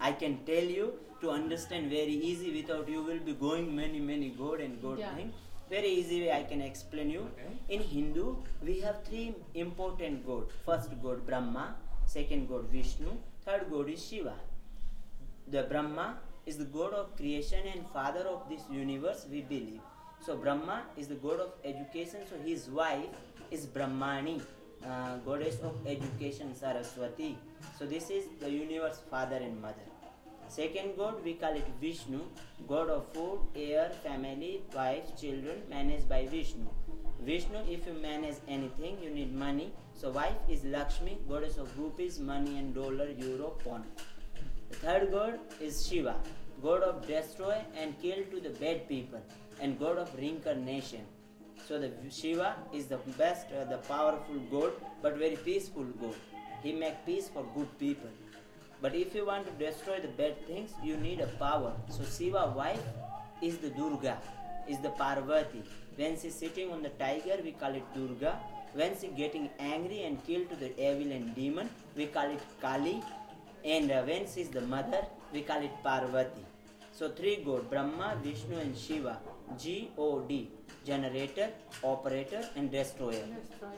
I can tell you to understand very easy without you will be going many god and god thing. Very easy way I can explain you. In Hindu, we have three important god. First god Brahma, second god Vishnu, third god is Shiva. The Brahma is the god of creation and father of this universe, we believe. So Brahma is the god of education, so his wife is Brahmani, goddess of education, Saraswati. So this is the universe father and mother. Second god we call it Vishnu, god of food, air, family, wife, children, managed by Vishnu. Vishnu, if you manage anything, you need money. So wife is Lakshmi, goddess of rupees, money and dollar, euro, pound. The third god is Shiva, god of destroy and kill to the bad people and god of reincarnation. So the Shiva is the best, the powerful god, but very peaceful god. He make peace for good people. But if you want to destroy the bad things, you need a power. So Shiva wife is the Durga, is the Parvati. When she is sitting on the tiger, we call it Durga. When she getting angry and kill to the evil and demon, we call it Kali. And when she is the mother, we call it Parvati. So three god, Brahma, Vishnu and Shiva. God, generator, operator and destroyer.